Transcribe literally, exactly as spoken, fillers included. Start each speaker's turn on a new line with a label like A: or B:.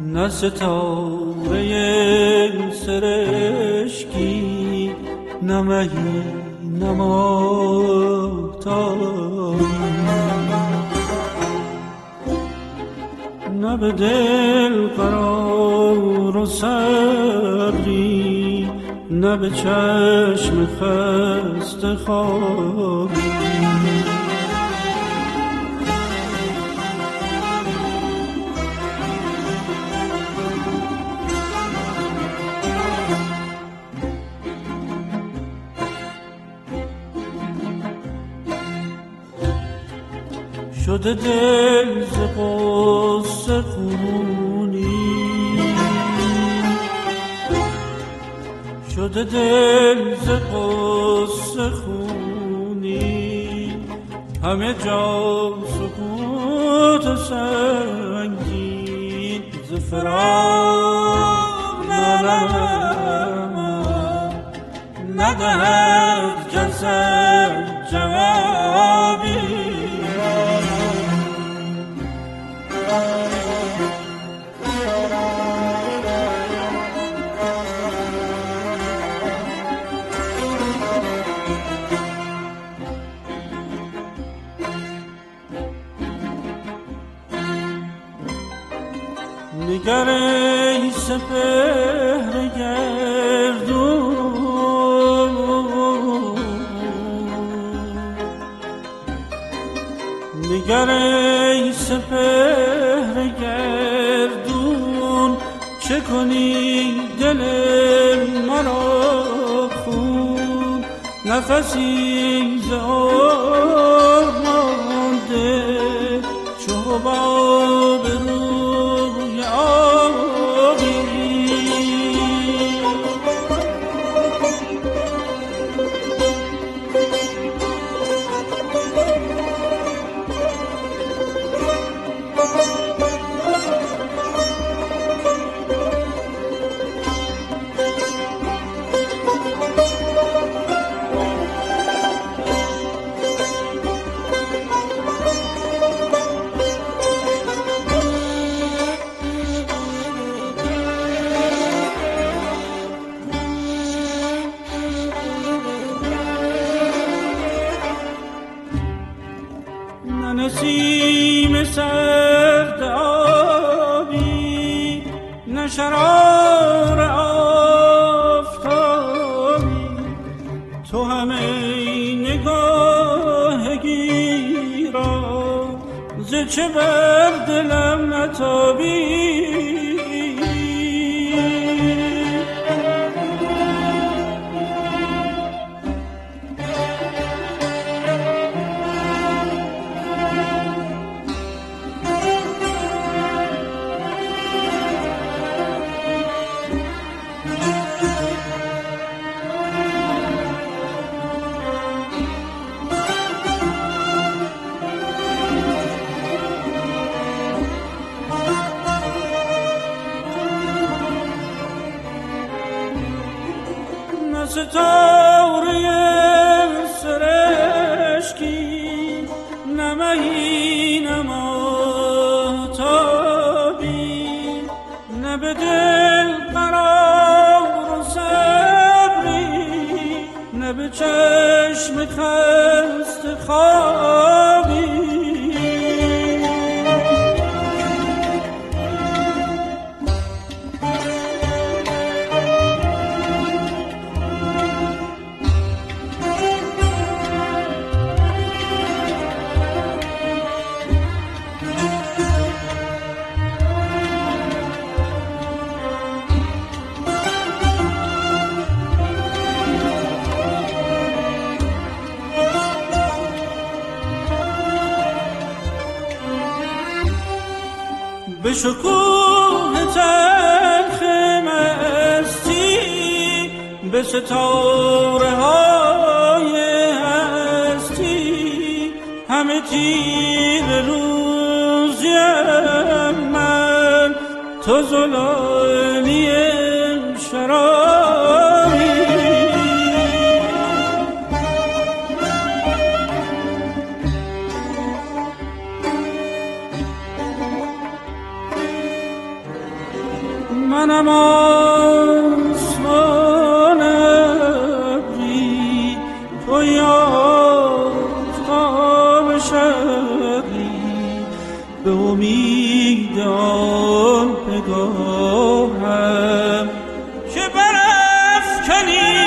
A: نه ستاره سرشکی، نه مهی نه ماهتابی، نه به دل قرار و صبری، نه به چشم خسته خوابی. شده دل ز غصه خونی، شده دل ز غصه خونی، همه جا سکوت سنگین، ز فراق نالم ندهد جسد جوابی. نگر ای سپهر گردون، نگر ای سپهر گردون، چه کنی دل مرا خون، نفسی ز آب مانده چو حباب روی آبی. نسیم سرد آبی، نه شرار آفتابی، تو همه نگاه گیرا، ز چه بر دلم نتابی. ستاره سرشکی، نه مهی نه ماهتابی، نه به دل قرار و صبری، نه به چشم خسته خوابی. به شکوه تلخ مستی، به ستاره های هستی، همه تیر روزیم من، تو زلالی شرابی. منم آسمان ابری، توی آفتاب شبی، به امید آن پگاهم که برافکنی